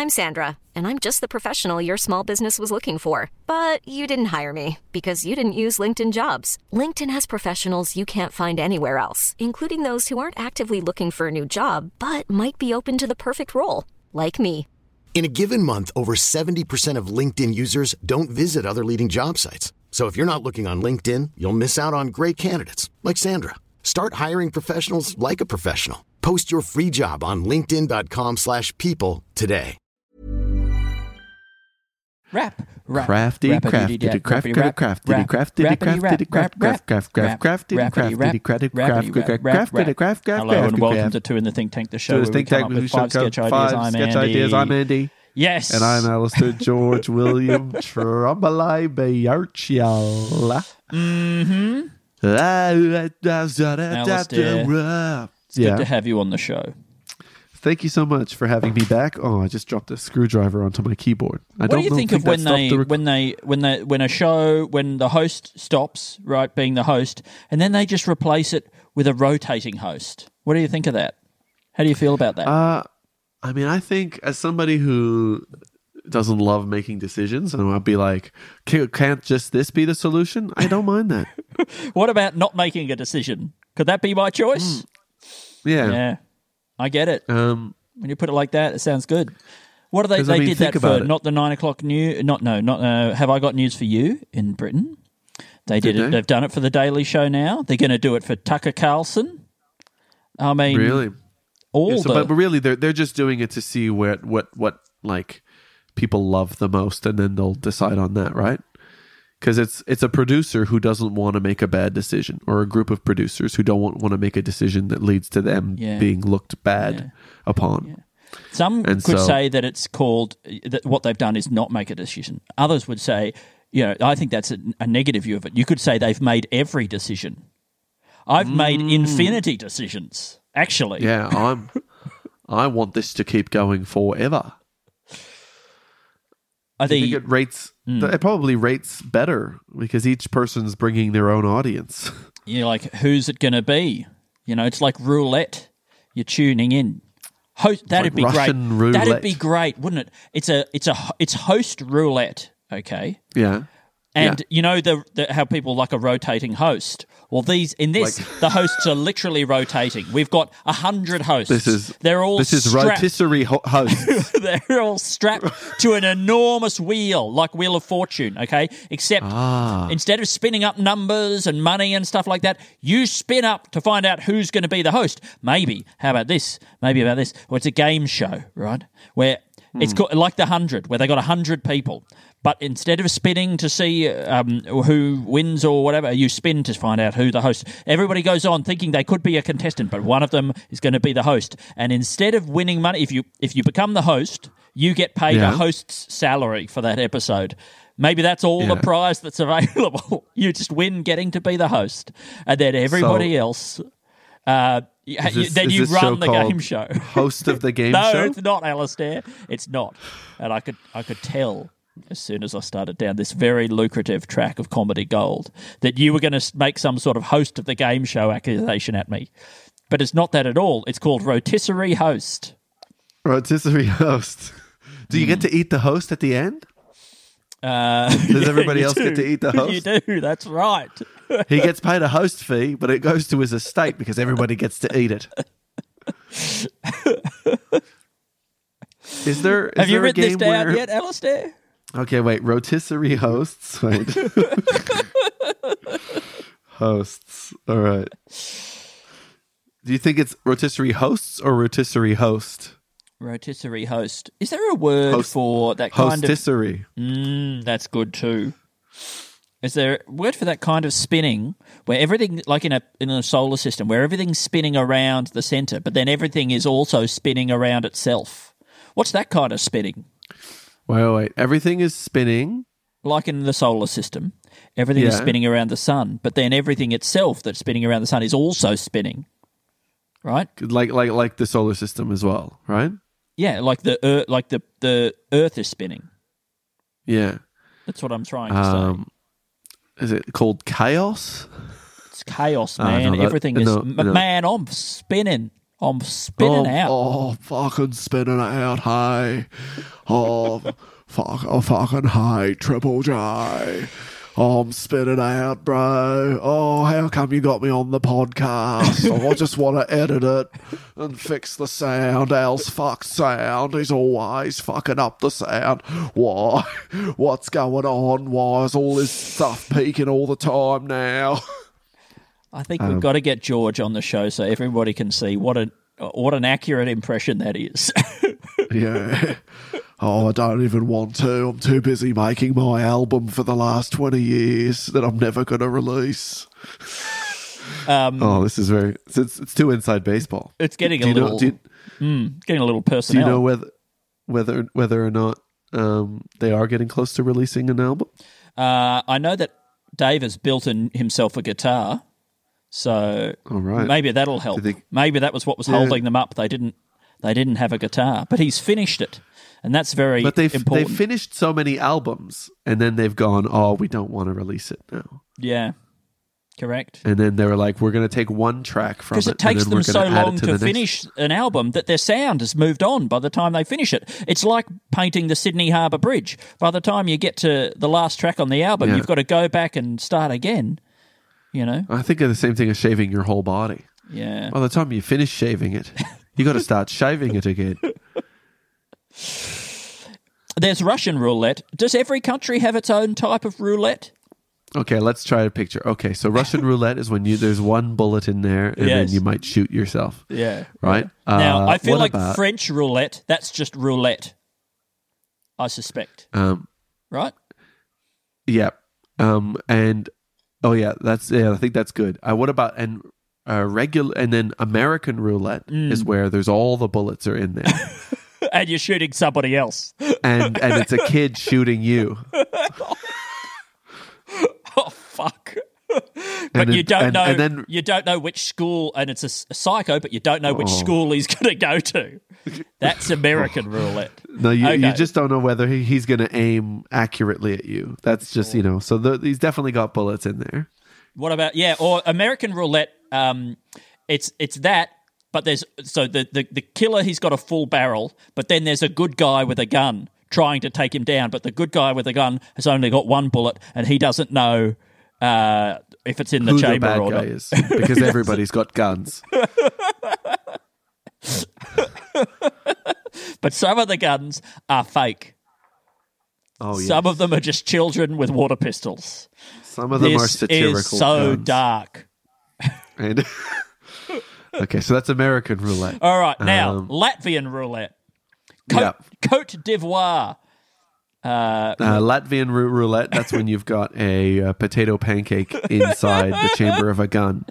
I'm Sandra, and I'm just the professional your small business was looking for. But you didn't hire me because you didn't use LinkedIn Jobs. LinkedIn has professionals you can't find anywhere else, including those who aren't actively looking for a new job, but might be open to the perfect role, like me. In a given month, over 70% of LinkedIn users don't visit other leading job sites. So if you're not looking on LinkedIn, you'll miss out on great candidates like Sandra. Start hiring professionals like a professional. Post your free job on linkedin.com/people today. Crafty, crafty, crafty, crafty, crafty, crafty, crafty. Hello and welcome to Two in the Think Tank, the show where we come up with five sketch ideas. I'm Andy. Yes. And I'm Alistair George William Trombley Bayarchial. Alistair, it's good to have you on the show. Thank you so much for having me back. Oh, I just dropped a screwdriver onto my keyboard. What do you think of when the host stops, right, being the host, and then they just replace it with a rotating host? What do you think of that? How do you feel about that? I mean, I think as somebody who doesn't love making decisions, and I'll be like, can't just this be the solution? I don't mind that. What about not making a decision? Could that be my choice? Yeah. I get it. When you put it like that, it sounds good. What are they did that for? Not the 9 o'clock news. Not Have I Got News for You in Britain? They did it. They've done it for the Daily Show now. They're going to do it for Tucker Carlson. I mean, really, but really, they're just doing it to see what like people love the most, and then they'll decide on that, right? Because it's a producer who doesn't want to make a bad decision, or a group of producers who don't want to make a decision that leads to them being looked bad upon. Yeah. Some could say that it's called that what they've done is not make a decision. Others would say, I think that's a negative view of it. You could say they've made every decision. I've made infinity decisions, actually. Yeah, I want this to keep going forever. I think it rates. It probably rates better because each person's bringing their own audience. Like who's it going to be? It's like roulette. You're tuning in. That'd be Russian great. Roulette. That'd be great, wouldn't it? It's host roulette. Okay. Yeah. And how people like a rotating host. Well, the hosts are literally rotating. We've got 100 hosts. This is rotisserie hosts. They're all strapped to an enormous wheel, like Wheel of Fortune. Okay, except instead of spinning up numbers and money and stuff like that, you spin up to find out who's going to be the host. Maybe. How about this? Maybe about this. Well, it's a game show, right? Where it's called, like the 100, where they got 100 people. But instead of spinning to see who wins or whatever, you spin to find out who the host. Everybody goes on thinking they could be a contestant, but one of them is going to be the host. And instead of winning money, if you become the host, you get paid a host's salary for that episode. Maybe that's all the prize that's available. You just win getting to be the host, and then everybody else. Then you run the game show. Host of the game show? No, it's not, Alistair. It's not. And I could tell as soon as I started down this very lucrative track of comedy gold that you were going to make some sort of host of the game show accusation at me. But it's not that at all. It's called rotisserie host. Rotisserie host. Do you get to eat the host at the end? Does everybody else get to eat the host? You do, that's right. He gets paid a host fee, but it goes to his estate because everybody gets to eat it. Have you written this down yet, Alistair? Okay, wait. Rotisserie hosts. Wait. Hosts. All right. Do you think it's rotisserie hosts or rotisserie host? Rotisserie host. Is there a word for that kind hostisserie. of... that's good too. Is there a word for that kind of spinning where everything, like in a solar system, where everything's spinning around the center, but then everything is also spinning around itself? What's that kind of spinning? Wait. Everything is spinning? Like in the solar system, everything is spinning around the sun, but then everything itself that's spinning around the sun is also spinning, right? Like the solar system as well, right? Yeah, like the Earth is spinning. Yeah. That's what I'm trying to say. Is it called chaos? It's chaos, man. Everything is... Man, I'm spinning. I'm spinning out. Oh, fucking spinning out, hey. Oh, fucking hey, Triple J. Oh, I'm spinning out, bro. Oh, how come you got me on the podcast? I just want to edit it and fix the sound. Al's fuck sound. He's always fucking up the sound. Why? What's going on? Why is all this stuff peaking all the time now? I think we've got to get George on the show so everybody can see what an accurate impression that is. Yeah. Oh, I don't even want to. I'm too busy making my album for the last 20 years that I'm never going to release. This is very... It's too inside baseball. It's getting getting a little personnel. Do you know whether or not they are getting close to releasing an album? I know that Dave has built himself a guitar. So maybe that'll help. Maybe that was what was holding them up. They didn't have a guitar, but he's finished it, and that's very important. They've finished so many albums, and then they've gone, oh, we don't want to release it now. Yeah, correct. And then they were like, we're going to take one track from it. Because it takes them so long to finish an album that their sound has moved on by the time they finish it. It's like painting the Sydney Harbour Bridge. By the time you get to the last track on the album, you've got to go back and start again. You know, I think of the same thing as shaving your whole body. Yeah. By the time you finish shaving it, you got to start shaving it again. There's Russian roulette. Does every country have its own type of roulette? Okay, let's try a picture. Okay, so Russian roulette is when there's one bullet in there and then you might shoot yourself. Yeah. Right? Now, I feel like French roulette, that's just roulette, I suspect. Right? Yeah. And... Oh yeah, I think that's good. What about regular and then American roulette is where there's all the bullets are in there, and you're shooting somebody else, and it's a kid shooting you. Oh fuck! But you don't know. You don't know which school, and it's a psycho, but you don't know which school he's going to go to. That's American roulette. No, you just don't know whether he's going to aim accurately at you. That's just So he's definitely got bullets in there. What about or American roulette? It's that, but there's the killer. He's got a full barrel, but then there's a good guy with a gun trying to take him down. But the good guy with the gun has only got one bullet, and he doesn't know. If it's in the chamber or not. Is, because everybody's got guns. But some of the guns are fake. Oh, yeah. Some of them are just children with water pistols. Some of them are satirical. This is so guns. Dark. And okay, so that's American roulette. All right, now Latvian roulette. Cote d'Ivoire. Latvian roulette, that's when you've got a potato pancake inside the chamber of a gun.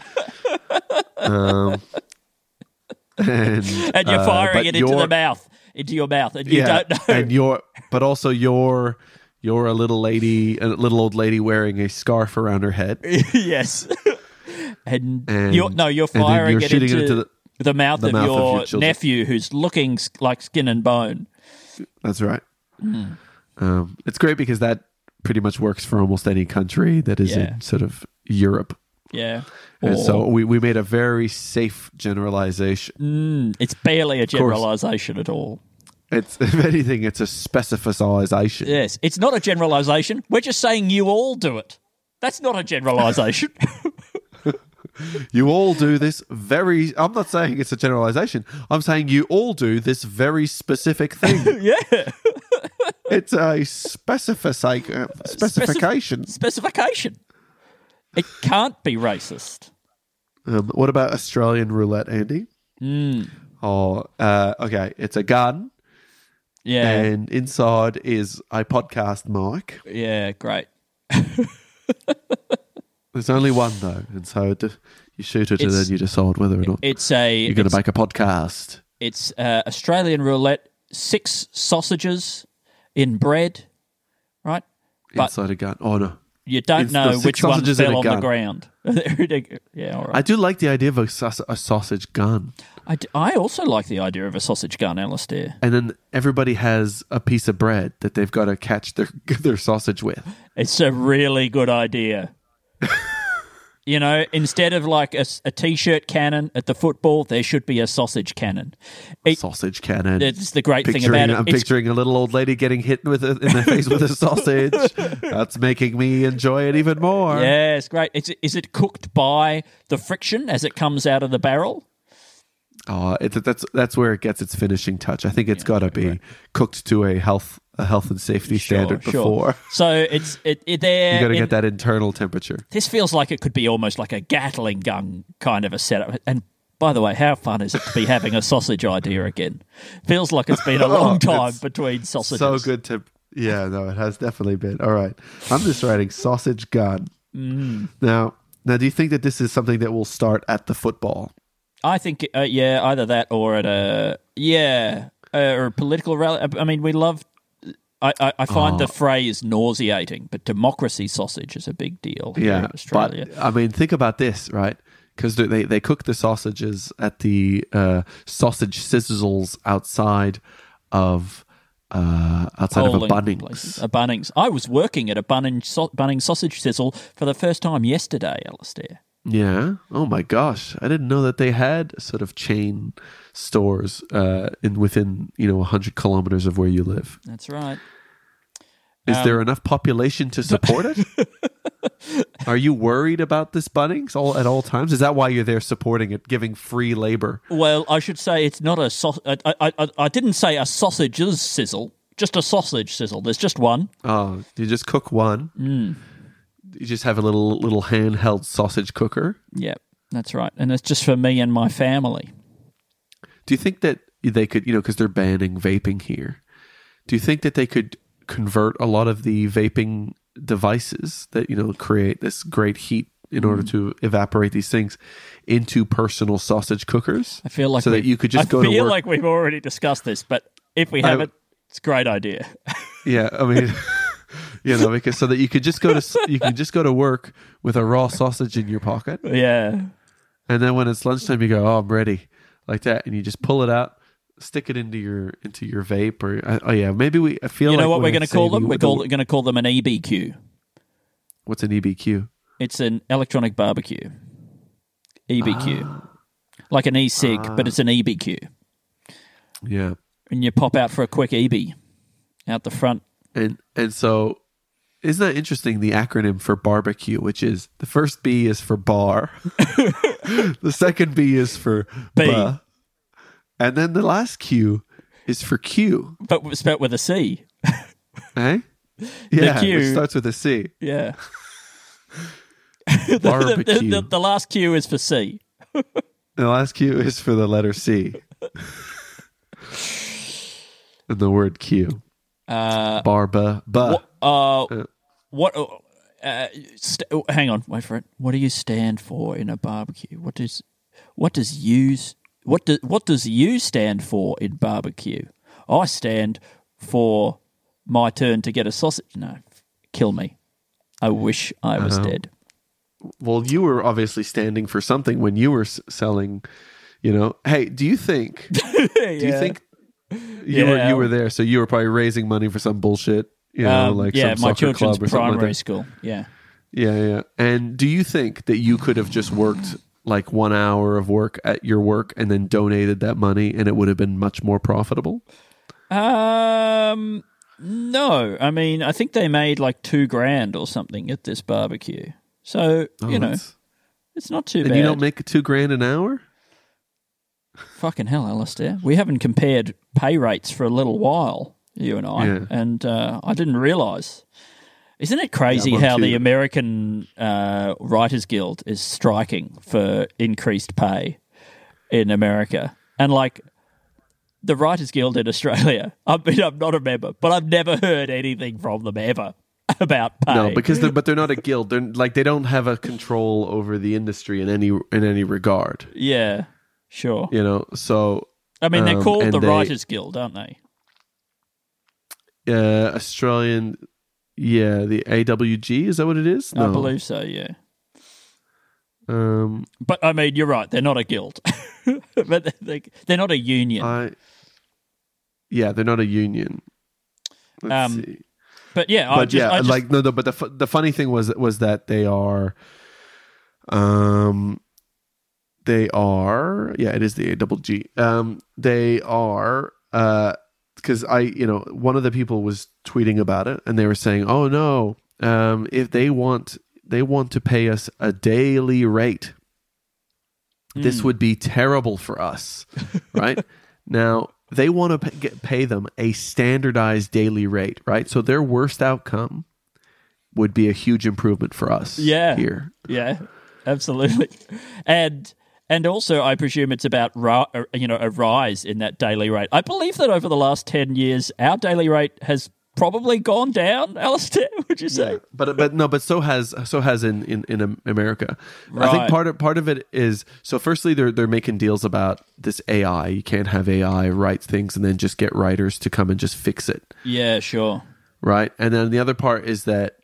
And you're firing it into your mouth, and you don't know. And you're a little lady, a little old lady wearing a scarf around her head. Yes. And you're firing it into the mouth of your nephew who's looking like skin and bone. That's right. It's great because that pretty much works for almost any country that is in sort of Europe. Yeah. And so we made a very safe generalization. It's barely a generalization at all. It's, if anything, it's a specificization. Yes. It's not a generalization. We're just saying you all do it. That's not a generalization. You all do this I'm not saying it's a generalization. I'm saying you all do this very specific thing. Yeah. It's a specification. Specification. It can't be racist. What about Australian roulette, Andy? Oh, okay. It's a gun. Yeah. And inside is a podcast mic. Yeah, great. There's only one, though. And so you shoot it and then you decide whether or not you're going to make a podcast. It's Australian roulette, 6 sausages in bread, right? But inside a gun. Oh, no. You don't know which one fell on the ground. Yeah, all right. I do like the idea of a sausage gun. I also like the idea of a sausage gun, Alistair. And then everybody has a piece of bread that they've got to catch their sausage with. It's a really good idea. You know, instead of like a T-shirt cannon at the football, there should be a sausage cannon. Sausage cannon. It's the great thing about it. I'm picturing a little old lady getting hit in the face with a sausage. That's making me enjoy it even more. Yeah, it's great. Is it cooked by the friction as it comes out of the barrel? Oh, that's where it gets its finishing touch. I think it's got to be cooked to a health and safety standard before. So it's there. You got to get that internal temperature. This feels like it could be almost like a Gatling gun kind of a setup. And by the way, how fun is it to be having a sausage idea again? Feels like it's been a long time between sausages. So good to. Yeah, no, it has definitely been. All right, I'm just writing sausage gun. Now, do you think that this is something that will start at the football? I think, either that or at or a political rally. I mean, we love. I find the phrase nauseating, but democracy sausage is a big deal here in Australia. But, I mean, think about this, right? Because they cook the sausages at the sausage sizzles outside of a Bunnings. A Bunnings. I was working at a Bunnings sausage sizzle for the first time yesterday, Alistair. Yeah. Oh my gosh, I didn't know that they had sort of chain stores within 100 kilometers of where you live. That's right. Is there enough population to support it? Are you worried about this Bunnings at all times? Is that why you're there supporting it, giving free labor? Well, I should say it's not I didn't say a sausages sizzle, just a sausage sizzle. There's just one. Oh, you just cook one. You just have a little handheld sausage cooker. Yep, that's right. And it's just for me and my family. Do you think that they could, because they're banning vaping here, do you think that they could convert a lot of the vaping devices that, create this great heat in order to evaporate these things into personal sausage cookers? I feel like that you could just go to work. I feel like we've already discussed this, but if we haven't, it's a great idea. Yeah, I mean... because so that you could just go to work with a raw sausage in your pocket. Yeah. And then when it's lunchtime, you go, "Oh, I'm ready," like that, and you just pull it out, stick it into your vape, or maybe I feel. You know what we're going to call them? We're going to call them an EBQ. What's an EBQ? It's an electronic barbecue. EBQ, like an e-cig, but it's an EBQ. Yeah. And you pop out for a quick EB out the front. And so, isn't that interesting? The acronym for barbecue, which is the first B is for bar, the second B is for B, and then the last Q is for Q, but spelled with a C. Eh? Yeah, Q, which starts with a C. Yeah. Barbecue. The last Q is for C. The last Q is for the letter C. And the word Q. Hang on, wait for it. What do you stand for in a barbecue? What does you stand for in barbecue? I stand for my turn to get a sausage. No, kill me. I wish I was dead. Well, you were obviously standing for something when you were selling. Hey, do you think? You were there, so you were probably raising money for some bullshit, like some my soccer club or something primary like that. school. Yeah. And do you think that you could have just worked like 1 hour of work at your work and then donated that money, and it would have been much more profitable? No. I mean, I think they made like $2,000 or something at this barbecue. So it's not too bad. And you don't make $2,000 an hour? Fucking hell, Alistair. We haven't compared pay rates for a little while, you and I, and I didn't realise. Isn't it crazy how the American Writers Guild is striking for increased pay in America? And like the Writers Guild in Australia, I'm not a member, but I've never heard anything from them ever about pay. No, because they're not a guild. They're like they don't have a control over the industry in any regard. Yeah. Sure. So... I mean, they're called the Writers Guild, aren't they? Australian... Yeah, the AWG, is that what it is? No. I believe so, yeah. But, I mean, you're right, they're not a guild. But they're not a union. They're not a union. Let's see. But, yeah... But the funny thing was that they are... They are, it is the AGG. They are, because one of the people was tweeting about it, and they were saying, "Oh no, if they want to pay us a daily rate, this would be terrible for us." Right now, they want to pay them a standardized daily rate, right? So their worst outcome would be a huge improvement for us. Here, absolutely, And also, I presume it's about a rise in that daily rate. I believe that over the last 10 years, our daily rate has probably gone down. Alistair, would you say? Yeah. But so has in America. Right. I think part of it is, so firstly they're making deals about this AI. You can't have AI write things and then just get writers to come and just fix it. Yeah, sure. Right, and then the other part is that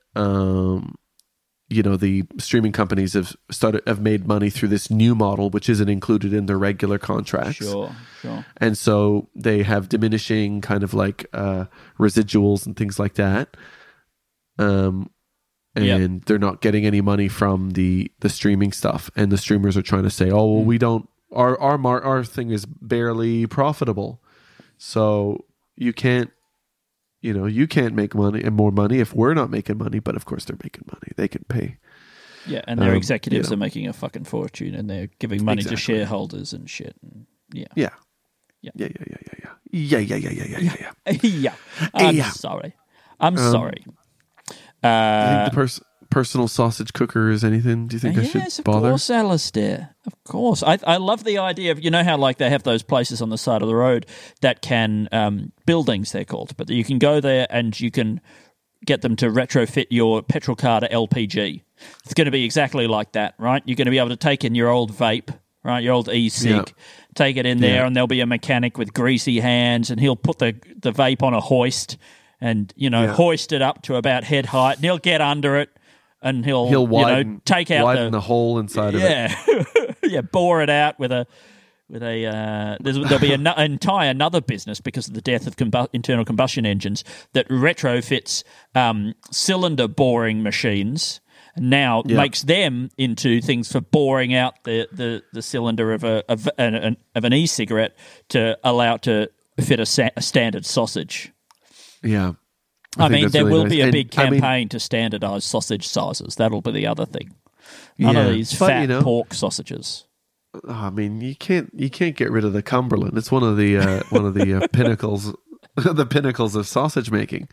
the streaming companies have made money through this new model, which isn't included in their regular contracts. Sure. And so they have diminishing kind of like residuals and things like that. And they're not getting any money from the streaming stuff. And the streamers are trying to say, "Oh, well, we don't. Our thing is barely profitable, so you can't." You can't make money and more money if we're not making money, but of course they're making money. They can pay. Yeah, and their executives are making a fucking fortune, and they're giving money to shareholders and shit. And Yeah. I'm sorry. I think the personal sausage cooker is anything? Do you think I should bother? Of course, Alistair. Of course. I love the idea of, how like they have those places on the side of the road that can, buildings they're called, but you can go there and you can get them to retrofit your petrol car to LPG. It's going to be exactly like that, right? You're going to be able to take in your old vape, right, your old e-cig, take it in there, and there'll be a mechanic with greasy hands, and he'll put the vape on a hoist and, hoist it up to about head height, and he'll get under it, and he'll widen, take out the hole inside of it. Bore it out with a there'll be another business because of the death of internal combustion engines that retrofits cylinder boring machines. Now makes them into things for boring out the cylinder of an e-cigarette to allow it to fit a standard sausage. Yeah. I mean, there will be a big campaign to standardise sausage sizes. That'll be the other thing. None of these fat pork sausages. I mean, you can't get rid of the Cumberland. It's one of the pinnacles, the pinnacles of sausage making.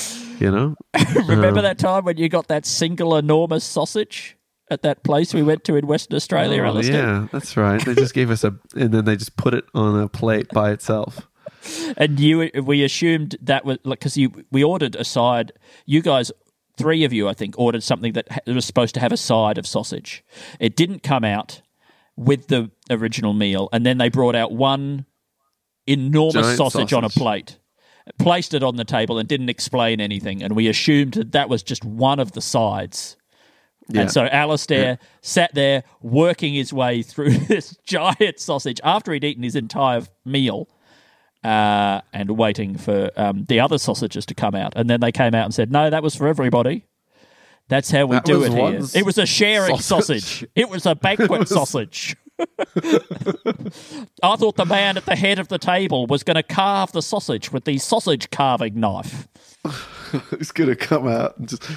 Remember that time when you got that single enormous sausage at that place we went to in Western Australia? Yeah, that's right. They just gave us and then they just put it on a plate by itself. And we assumed that was because we ordered a side. You guys, 3 of you, I think, ordered something that was supposed to have a side of sausage. It didn't come out with the original meal, and then they brought out one enormous sausage on a plate, placed it on the table, and didn't explain anything. And we assumed that was just one of the sides. Yeah. And so Alistair sat there working his way through this giant sausage after he'd eaten his entire meal. And waiting for the other sausages to come out. And then they came out and said, "No, that was for everybody. That's how we do it here." It was a sharing sausage. It was a banquet sausage. I thought the man at the head of the table was going to carve the sausage with the sausage carving knife. He's going to come out and just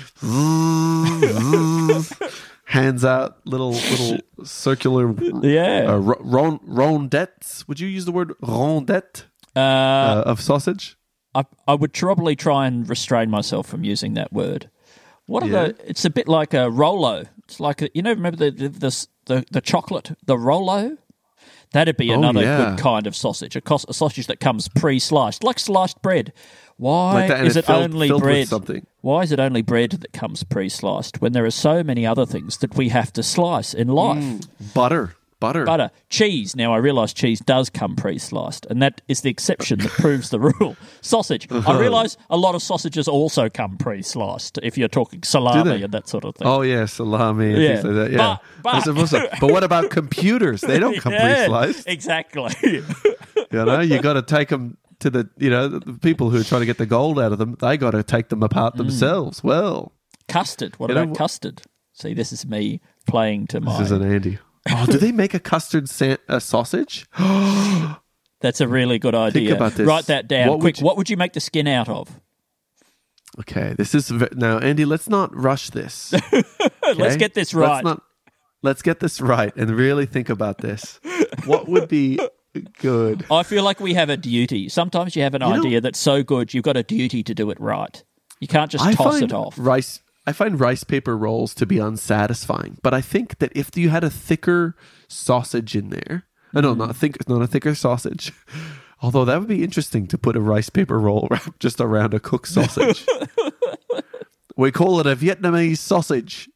hands out little circular rondettes. Would you use the word rondette? Of sausage? I would probably try and restrain myself from using that word. It's a bit like a Rolo. It's like remember the chocolate, the Rolo? That'd be another good kind of sausage. A sausage that comes pre-sliced, like sliced bread. Why is it only bread? Why is it only bread that comes pre-sliced when there are so many other things that we have to slice in life? Butter. Cheese. Now, I realise cheese does come pre-sliced, and that is the exception that proves the rule. Sausage. I realise a lot of sausages also come pre-sliced, if you're talking salami and that sort of thing. Oh, yeah, salami and things like that, yeah. But what about computers? They don't come pre-sliced. Exactly. You got to take them to the people who are trying to get the gold out of them, they got to take them apart themselves. Well. Custard. What about custard? See, this is me playing to my... This is an Andy. Oh, do they make a custard sausage? That's a really good idea. Think about this. Write that down. Quick, what would you make the skin out of? Okay, this is... Now, Andy, let's not rush this. Okay? Let's get this right. Let's get this right and really think about this. What would be good? I feel like we have a duty. Sometimes you have an idea that's so good, you've got a duty to do it right. You can't just toss it off. I find rice paper rolls to be unsatisfying, but I think that if you had a thicker sausage in there... No, not a thicker sausage. Although that would be interesting to put a rice paper roll just around a cooked sausage. We call it a Vietnamese sausage.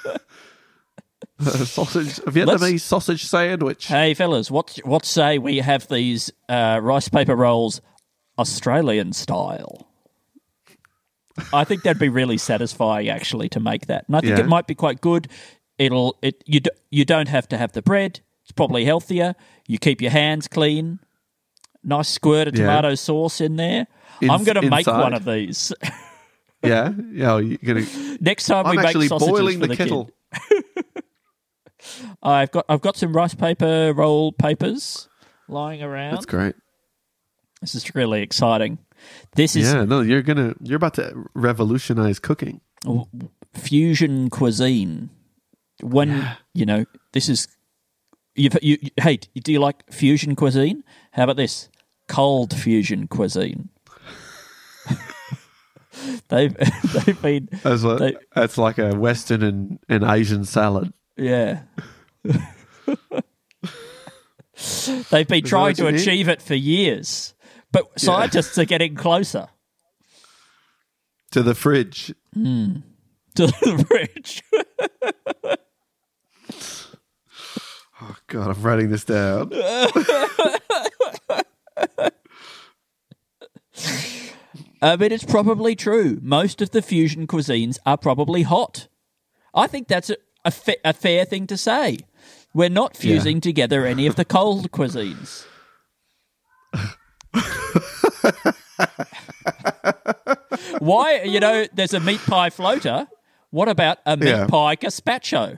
A Vietnamese sausage sandwich. Hey, fellas, what say we have these rice paper rolls Australian style? I think that'd be really satisfying, actually, to make that. And I think it might be quite good. You don't have to have the bread. It's probably healthier. You keep your hands clean. Nice squirt of tomato sauce in there. I'm going to make one of these. Yeah? Yeah, you're gonna... Next time we make sausages for the kid. I'm actually boiling the kettle. I've got some rice paper roll papers lying around. That's great. This is really exciting. You're about to revolutionize cooking. Fusion cuisine. This is hey, do you like fusion cuisine? How about this? Cold fusion cuisine. They've been that's like a Western and Asian salad. Yeah. They've been trying to achieve it for years, but scientists are getting closer. To the fridge. To the fridge. Oh, God, I'm writing this down. It's probably true. Most of the fusion cuisines are probably hot. I think that's a fair thing to say. We're not fusing together any of the cold cuisines. Why, there's a meat pie floater. What about a meat pie gazpacho?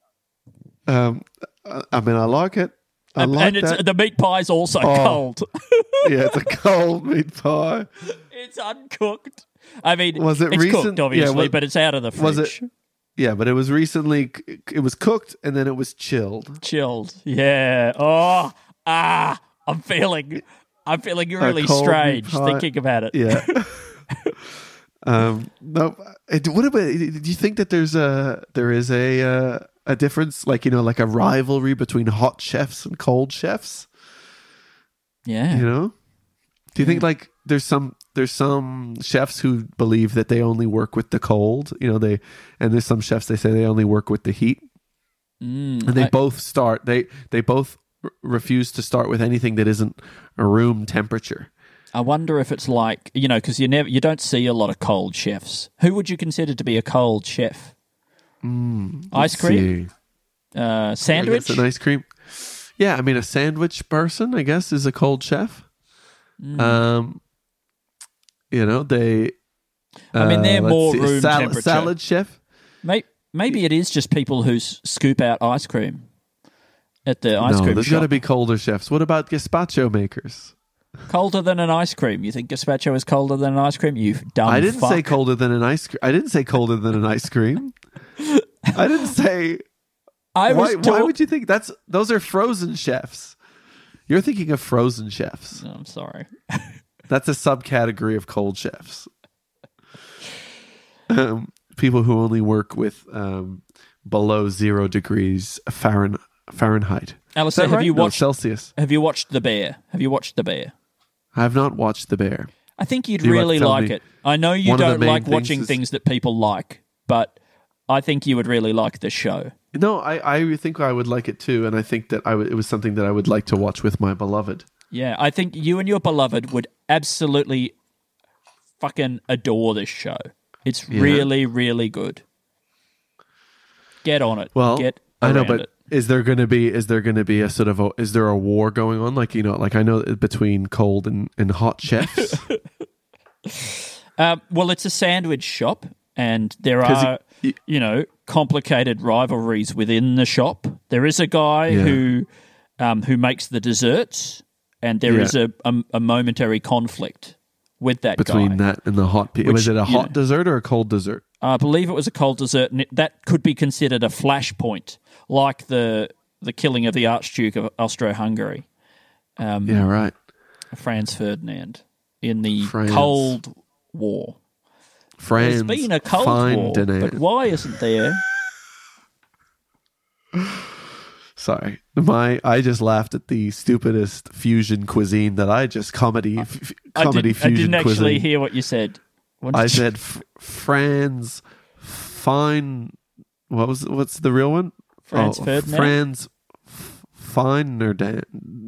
I like it. The meat pie's also cold. Yeah, it's a cold meat pie. It's uncooked. I mean, was it it's cooked, obviously, but it's out of the fridge. Was it? Yeah, but it was recently. It was cooked and then it was chilled. Chilled, yeah. Oh, I'm feeling really strange thinking about it. Yeah. No. What about? Do you think that there is a difference, like a rivalry between hot chefs and cold chefs? Yeah. Do you think like there's some chefs who believe that they only work with the cold, and there's some chefs they say they only work with the heat, and they both refuse to start with anything that isn't a room temperature. I wonder if it's like because you don't see a lot of cold chefs. Who would you consider to be a cold chef? Ice cream, sandwich, an ice cream. Yeah, I mean a sandwich person, I guess, is a cold chef. They. They're more room temperature. Salad chef. Maybe it is just people who scoop out ice cream at the ice cream shop. There's got to be colder chefs. What about gazpacho makers? Colder than an ice cream? You think gazpacho is colder than an ice cream? You dumb I didn't fuck. say colder than an ice cream. I didn't say colder than an ice cream. I didn't say. Why would you think those are frozen chefs? You're thinking of frozen chefs. I'm sorry. That's a subcategory of cold chefs. People who only work with below 0 degrees Fahrenheit. Alistair, have you watched Celsius? Have you watched The Bear? I have not watched The Bear. I think you'd really like it. I know you don't like watching things that people like, but I think you would really like the show. No, I think I would like it too, and I think that it was something that I would like to watch with my beloved. Yeah, I think you and your beloved would absolutely fucking adore this show. It's really, really good. Get on it. Well, I know, but it. Is there going to be a sort of is there a war going on? Like I know between cold and hot chefs. Well, it's a sandwich shop, and there are complicated rivalries within the shop. There is a guy who makes the desserts, and there is a momentary conflict with that between guy. that and the hot. Was it a hot dessert or a cold dessert? I believe it was a cold dessert, and that could be considered a flashpoint, like the killing of the Archduke of Austro-Hungary. Right. Franz Ferdinand in the Cold War. There's been a Cold War, but why isn't there? Sorry, I just laughed at the stupidest fusion cuisine that I just comedy fusion cuisine. I didn't actually hear what you said. I said Franz Fine. What's the real one? Franz Ferdinand. Franz Ferdinand,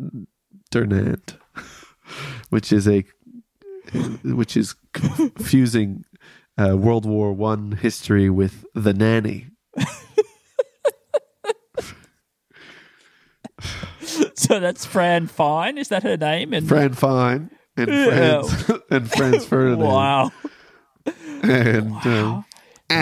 which is fusing World War I history with The Nanny. So that's Fran Fine? Is that her name? Fran Fine and Franz Ferdinand. Wow. And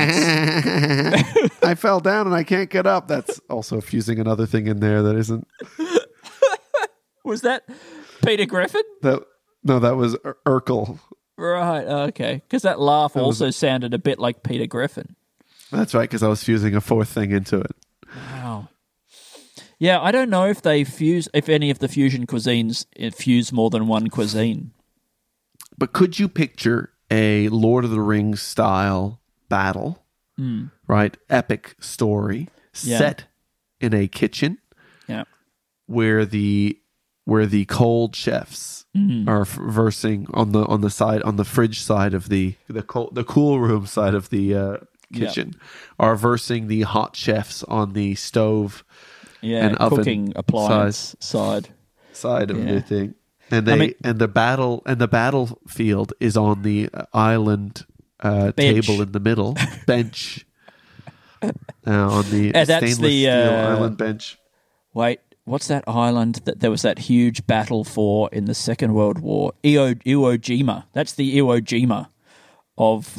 I fell down and I can't get up. That's also fusing another thing in there that isn't. Was that Peter Griffin? No, that was Urkel. Right, okay. Because that laugh also sounded a bit like Peter Griffin. That's right, because I was fusing a fourth thing into it. Wow. Yeah, I don't know if if any of the fusion cuisines fuse more than one cuisine. But could you picture a Lord of the Rings style battle, right? Epic story set in a kitchen, where the cold chefs are versing on the fridge side of the cool room side of the kitchen, are versing the hot chefs on the stove and oven cooking appliance side of the thing. And the battlefield is on the island table in the middle bench on the stainless steel island bench. Wait, what's that island that there was that huge battle for in the Second World War? Iwo Jima. That's the Iwo Jima of.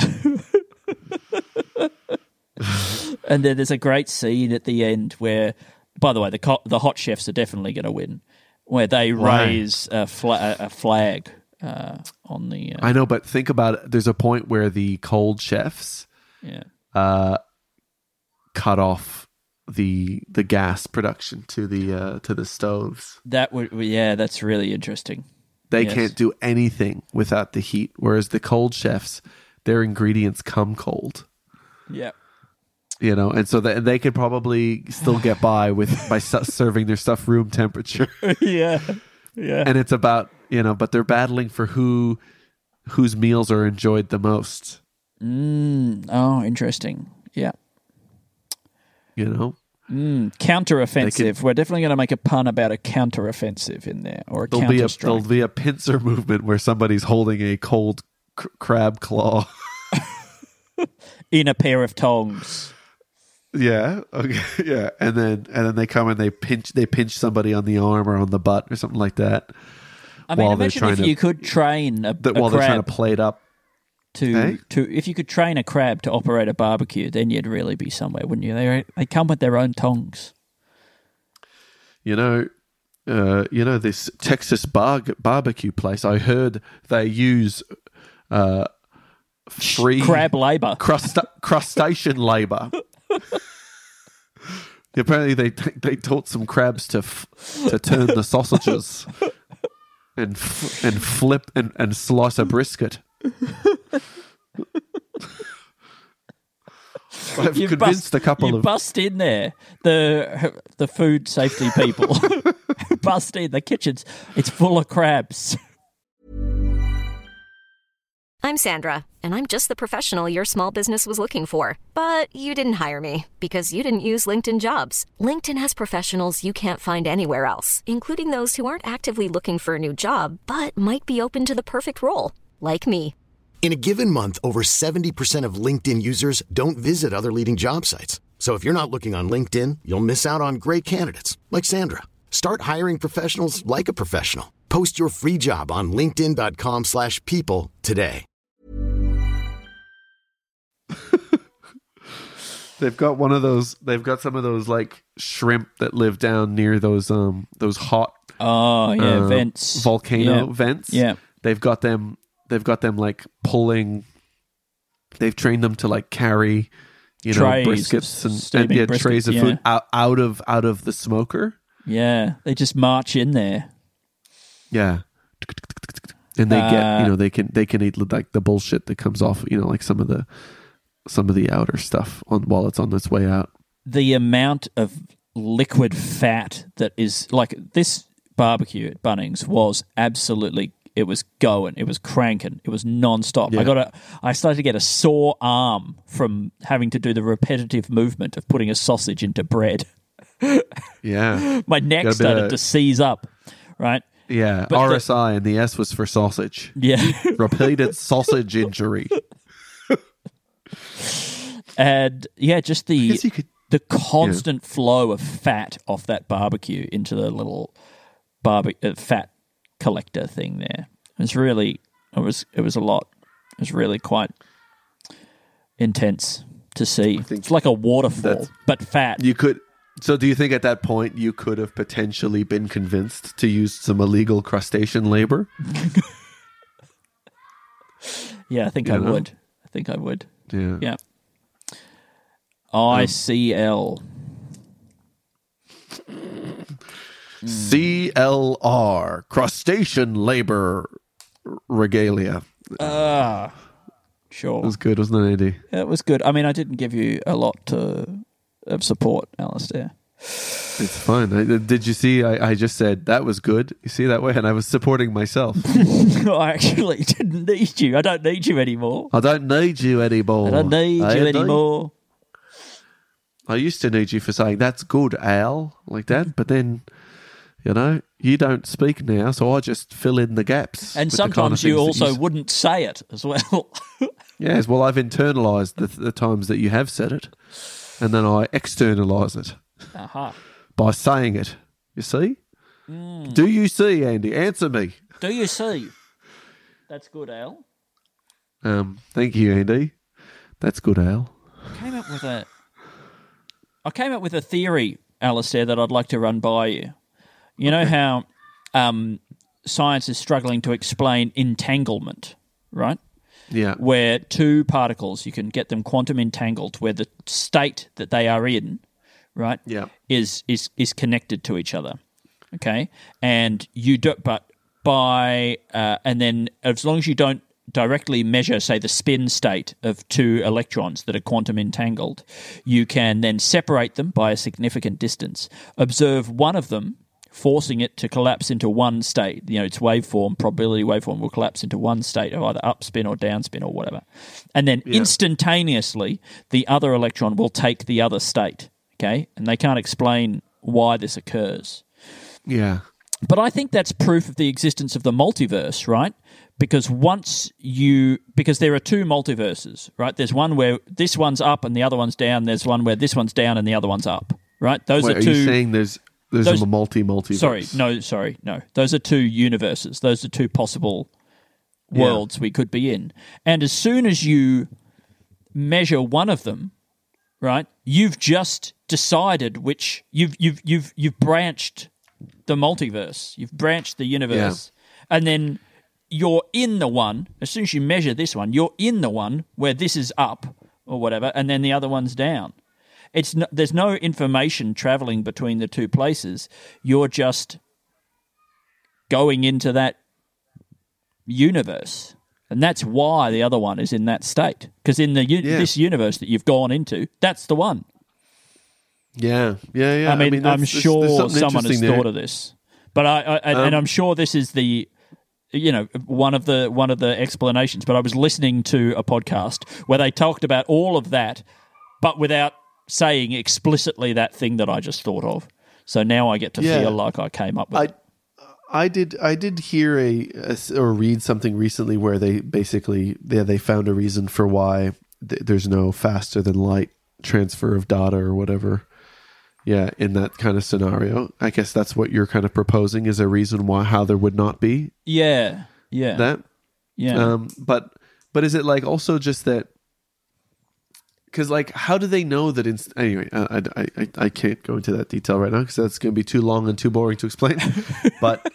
And then there's a great scene at the end where, by the way, the hot chefs are definitely going to win, where they raise a flag on the. I know, but think about it. There's a point where the cold chefs, cut off the gas production to the stoves. That's really interesting. They can't do anything without the heat, whereas the cold chefs, their ingredients come cold. Yeah. And so they could probably still get by by serving their stuff room temperature. Yeah. And it's about, but they're battling for whose meals are enjoyed the most. Oh, interesting. Yeah. Counteroffensive. We're definitely going to make a pun about a counteroffensive in there, or a counter-strike. There'll be a pincer movement where somebody's holding a cold crab claw in a pair of tongs. Yeah. Okay. Yeah. And then they come and they pinch somebody on the arm or on the butt or something like that. I mean, imagine if you could train a while crab they're trying to plate up. If you could train a crab to operate a barbecue, then you'd really be somewhere, wouldn't you? They come with their own tongs. This Texas barbecue place. I heard they use free crab labor, crustacean labor. Apparently, they taught some crabs to turn the sausages and flip and slice a brisket. I've convinced a couple you bust in there, the food safety people bust in the kitchens. It's full of crabs. I'm Sandra, and I'm just the professional your small business was looking for. But you didn't hire me because you didn't use LinkedIn Jobs. LinkedIn has professionals you can't find anywhere else, including those who aren't actively looking for a new job, but might be open to the perfect role, like me. In a given month, over 70% of LinkedIn users don't visit other leading job sites. So if you're not looking on LinkedIn, you'll miss out on great candidates like Sandra. Start hiring professionals like a professional. Post your free job on linkedin.com/people today. They've got one of those. They've got some of those like shrimp that live down near those hot vents, volcano vents. Yeah, they've got them like pulling. They've trained them to like carry, trays, briskets and briskets, trays of food out of the smoker. Yeah, they just march in there. Yeah, and they get they can eat like the bullshit that comes off like some of the outer stuff while it's on its way out. The amount of liquid fat that is like this barbecue at Bunnings was absolutely. It was going. It was cranking. It was nonstop. Yeah. I started to get a sore arm from having to do the repetitive movement of putting a sausage into bread. Yeah, my neck started to seize up. Right. Yeah, but RSI and the S was for sausage. Yeah, repeated sausage injury. And just the constant flow of fat off that barbecue into the little fat collector thing there. It was a lot. It was really quite intense to see. It's like a waterfall, but fat. So do you think at that point you could have potentially been convinced to use some illegal crustacean labor? Yeah, I think I would. Yeah. Yeah. ICL. CLR, crustacean labor regalia. Sure. It was good, wasn't it, Andy? Yeah, it was good. I mean, I didn't give you a lot of support, Alistair. It's fine. Did you see? I just said that was good. You see that way? And I was supporting myself. I actually didn't need you. I don't need you anymore. I don't need you anymore. I used to need you for saying, that's good, Al, like that. But then, you don't speak now, so I just fill in the gaps. And sometimes you also wouldn't say it as well. Yes, well, I've internalized the times that you have said it, and then I externalize it by saying it. You see? Do you see, Andy? Answer me. Do you see? That's good, Al. Thank you, Andy. That's good, Al. I came up with a theory, Alistair, that I'd like to run by you. You know how science is struggling to explain entanglement, right? Yeah. Where two particles, you can get them quantum entangled, where the state that they are in, right, is connected to each other. Okay? And you do, and then as long as you don't directly measure, say, the spin state of two electrons that are quantum entangled, you can then separate them by a significant distance, observe one of them, forcing it to collapse into one state. Its probability waveform will collapse into one state of either upspin or downspin or whatever. And then instantaneously, the other electron will take the other state, okay? And they can't explain why this occurs. Yeah. But I think that's proof of the existence of the multiverse, right? Because because there are two multiverses, right? There's one where this one's up and the other one's down. There's one where this one's down and the other one's up, right? Are you saying there's a multiverse? Sorry, no. Those are two universes. Those are two possible worlds we could be in. And as soon as you measure one of them, right, you've just decided which you've branched the multiverse. You've branched the universe, and then you're in the one. As soon as you measure this one, you're in the one where this is up or whatever, and then the other one's down. There's no information traveling between the two places. You're just going into that universe, and that's why the other one is in that state. Because in this universe that you've gone into, that's the one. Yeah. I mean I'm sure someone has thought of this, but and I'm sure this is the one of the explanations. But I was listening to a podcast where they talked about all of that, but without saying explicitly that thing that I just thought of. So now I get to feel like I came up with it. I did hear or read something recently where they basically they found a reason for why there's no faster than light transfer of data or whatever. Yeah, in that kind of scenario, I guess that's what you're kind of proposing is a reason how there would not be. Yeah. That. Yeah. But is it like also just that? Because, like, how do they know that? Anyway, I can't go into that detail right now because that's going to be too long and too boring to explain. But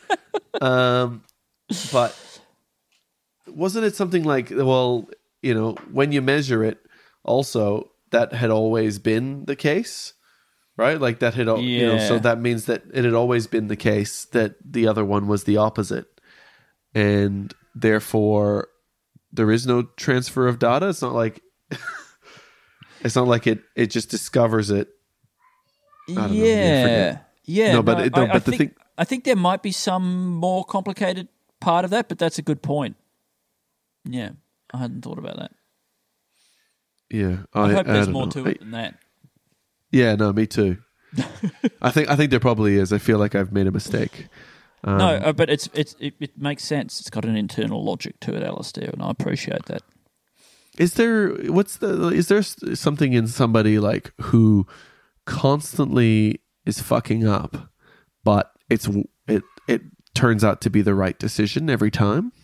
wasn't it something like, well, you know, when you measure it, also that had always been the case, right? Like that had, you know, so that means that it had always been the case that the other one was the opposite, and therefore there is no transfer of data. It's not like. It's not like it just discovers it. I don't know. Yeah. No, but I think there might be some more complicated part of that, but that's a good point. Yeah, I hadn't thought about that. Yeah, I hope there's more to it than that. Yeah, no, me too. I think there probably is. I feel like I've made a mistake. No, but it makes sense. It's got an internal logic to it, Alistair, and I appreciate that. Is there something in somebody like who constantly is fucking up, but it turns out to be the right decision every time?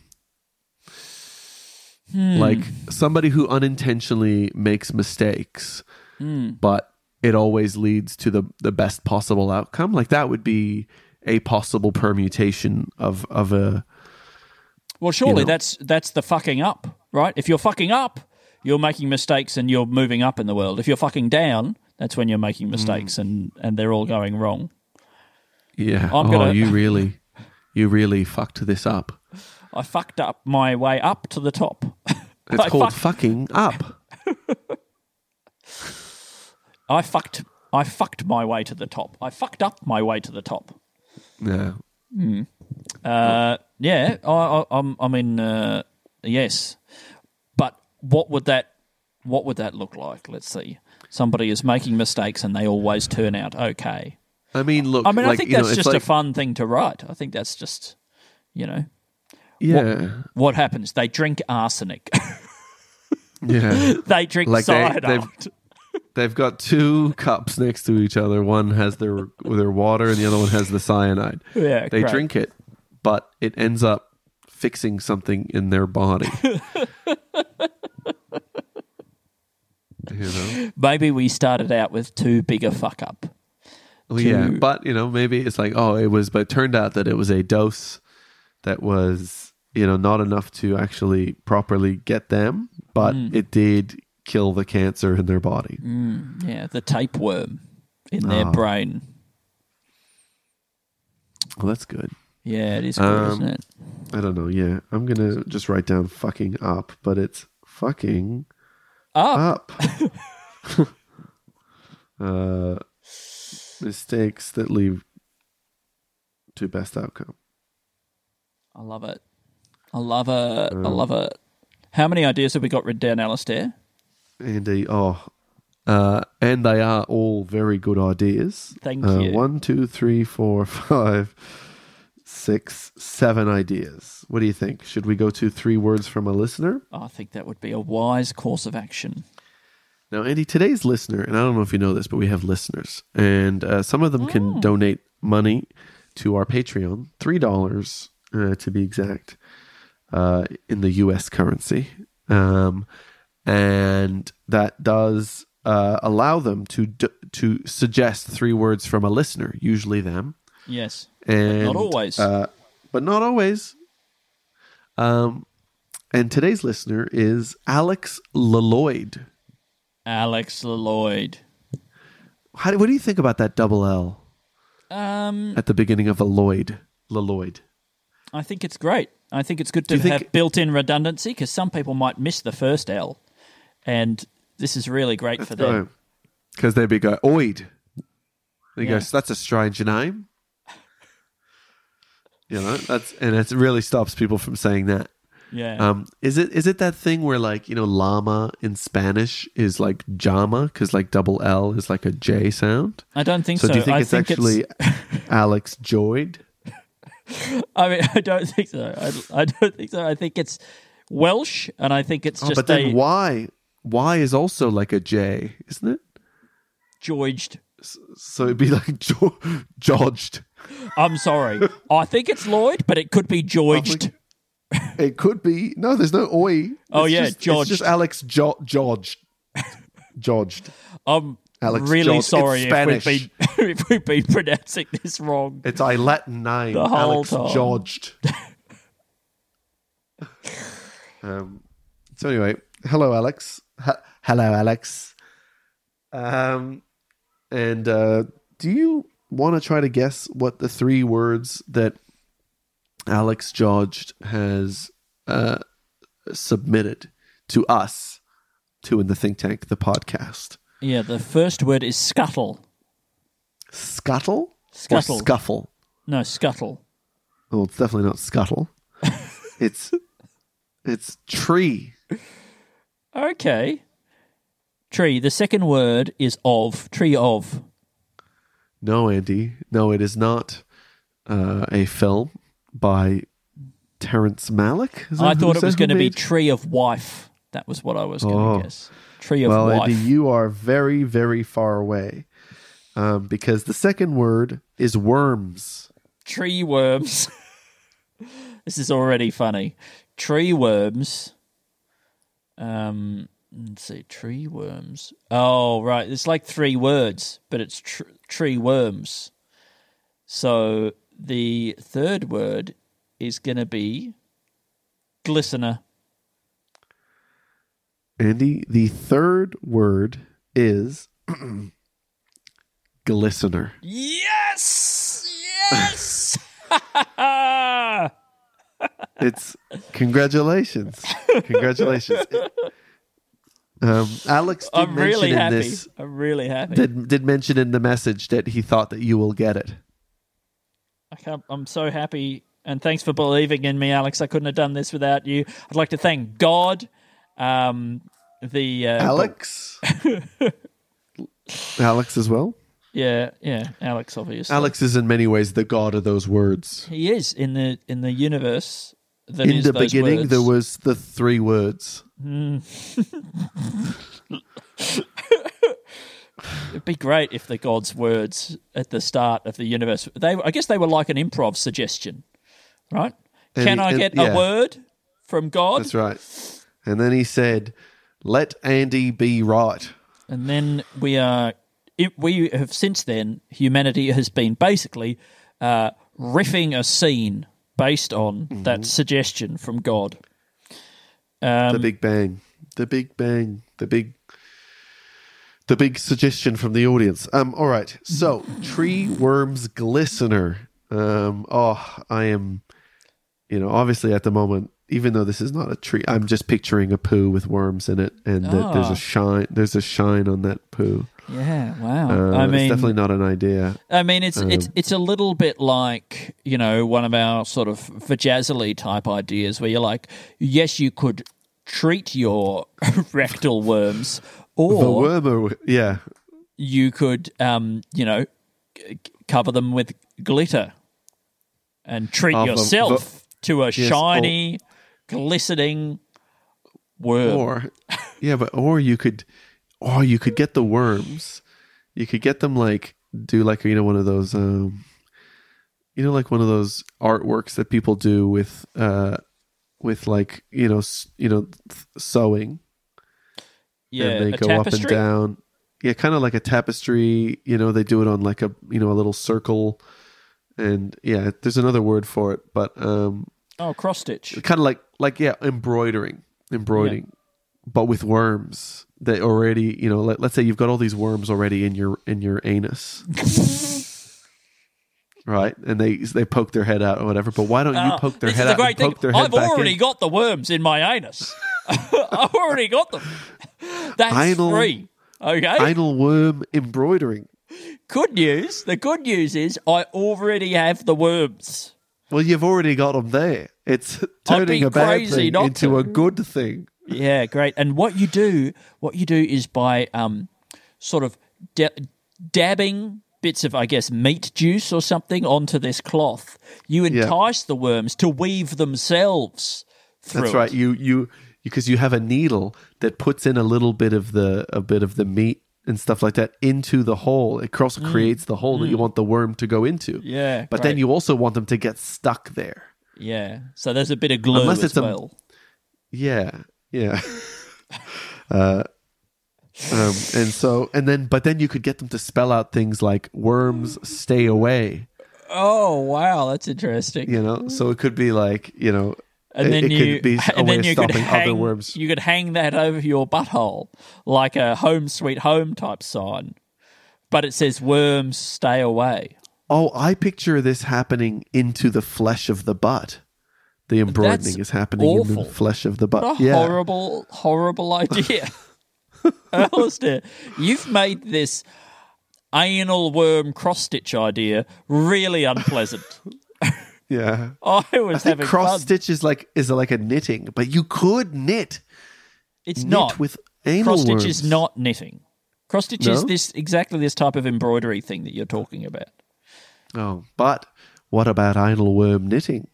Like somebody who unintentionally makes mistakes, but it always leads to the best possible outcome. Like that would be a possible permutation of a. Well, surely that's the fucking up, right? If you're fucking up, you're making mistakes and you're moving up in the world. If you're fucking down, that's when you're making mistakes and they're all going wrong. Yeah. You really fucked this up. I fucked up my way up to the top. It's called fucking up. I fucked my way to the top. I fucked up my way to the top. Yeah. Yes, but what would that look like? Let's see. Somebody is making mistakes and they always turn out okay. I mean, look. I think that's just a fun thing to write. I think that's just, Yeah. What happens? They drink arsenic. Yeah. They drink cyanide. They've got two cups next to each other. One has their water and the other one has the cyanide. Yeah, they drink it, but it ends up fixing something in their body. Maybe we started out with too big a fuck up. Well, yeah, but maybe it's like, but it turned out that it was a dose that was, not enough to actually properly get them, but it did kill the cancer in their body. Yeah, the tapeworm in their brain. Well, that's good. Yeah, it is good, isn't it? I don't know. Yeah, I'm going to just write down fucking up, but it's fucking up. Mistakes that lead to best outcome. I love it. I love it. How many ideas have we got written down, Alistair? Andy, and they are all very good ideas. Thank you. 1, 2, 3, 4, 5, 6, 7 ideas. What do you think? Should we go to 3 words from a listener? I think that would be a wise course of action. Now, Andy, today's listener, and I don't know if you know this, but we have listeners, and some of them can donate money to our Patreon, $3 to be exact, in the U.S. currency. And that does allow them to suggest 3 words from a listener, usually them. Yes, and but not always. But not always. And today's listener is Alex Lloyd. Alex Lloyd. What do you think about that double L at the beginning of a Lloyd? Lloyd. I think it's great. I think it's good to have built-in redundancy because some people might miss the first L. And this is really great for them. Because they'd be go, Oid. They go, that's a strange name. It really stops people from saying that. Yeah. Is it that thing where llama in Spanish is like llama because double L is like a J sound? I don't think so. So do you think it's actually Alex Joyd? I mean, I don't think so. I don't think so. I think it's Welsh, and I think it's just. But then Y is also like a J, isn't it? Georged. So it'd be like Georged. I'm sorry. I think it's Lloyd, but it could be Georged. It could be. No, there's no oi. Georged. It's just Alex Georged. Jodged. I'm Alex really Jodged. sorry It's if we've been pronouncing this wrong. It's a Latin name. The whole Alex time. Jodged. So anyway, hello, Alex. Hello, Alex. And do you want to try to guess what the 3 words that Alex Jodged has submitted to us, to In the Think Tank, the podcast? Yeah, the first word is scuttle. Scuttle? Scuttle. Or scuffle? No, scuttle. Oh, it's definitely not scuttle. It's tree. Okay. Tree. The second word is of. Tree of. No, Andy. No, it is not a film by Terrence Malick. I thought it was going to be Tree of Wife. That was what I was going to guess. Tree of Wife. Andy, you are very, very far away. Because the second word is worms. Tree worms. This is already funny. Tree worms. Let's see. Tree worms. Oh, right. It's like 3 words, but it's tree worms. So the third word is going to be glistener. Andy, the third word is glistener. Yes! Yes! It's congratulations. Congratulations. Alex did I'm really mention happy. in this. I'm really happy. Did mention in the message that he thought that you will get it. I'm so happy, and thanks for believing in me, Alex. I couldn't have done this without you. I'd like to thank God. Alex, Alex as well. Yeah, Alex, obviously. Alex is in many ways the god of those words. He is in the universe. That in is the those beginning, words. there was the 3 words. It'd be great if the God's words at the start of the universe. I guess they were like an improv suggestion, right? Can I get a word from God? That's right. And then he said, "Let Andy be right." And then we have since then, humanity has been basically riffing a scene based on that suggestion from God. The Big Bang. The Big Bang. The big suggestion from the audience. All right. So, tree worms glistener. I am, obviously at the moment, even though this is not a tree, I'm just picturing a poo with worms in it, and there's a shine. There's a shine on that poo. Yeah, wow. It's definitely not an idea. I mean, it's a little bit like, one of our sort of vajazzily type ideas where you're like, yes, you could treat your rectal worms, or the wormer, yeah, you could, cover them with glitter and treat yourself to a shiny, glistening worm. Or you could get the worms. You could get them do one of those like one of those artworks that people do with sewing. Yeah, and they go tapestry? up and down. Yeah, kind of like a tapestry. They do it on like a little circle, and there's another word for it, but cross stitch. Kind of like embroidering, but with worms. That already, let's say you've got all these worms already in your anus, right? And they poke their head out or whatever. But why don't you poke their head out and poke their head back in? I've already got the worms in my anus. I've already got them. That's free. Okay. Anal worm embroidering. Good news. The good news is I already have the worms. Well, you've already got them there. It's turning a bad thing into a good thing. Yeah, great. And what you do is by sort of dabbing bits of, I guess, meat juice or something onto this cloth, you entice the worms to weave themselves through. That's right. You because you have a needle that puts in a bit of the meat and stuff like that into the hole. It creates the hole that you want the worm to go into. Yeah, but then you also want them to get stuck there. Yeah. So there's a bit of glue as well. Yeah. Yeah. But then you could get them to spell out things like worms stay away. Oh, wow, that's interesting. You know, so it could be like, you know, and then could be a way of stopping other worms. You could hang that over your butthole like a home sweet home type sign, but it says worms stay away. Oh, I picture this happening into the flesh of the butt. The embroidery is happening in the flesh of the butt. What a horrible, horrible idea. Alistair, you've made this anal worm cross-stitch idea really unpleasant. Yeah. I having cross-stitch is like a knitting, but you could knit. It's not. With anal cross-stitch worms. is not knitting. Cross-stitch is exactly this type of embroidery thing that you're talking about. Oh, but what about anal worm knitting?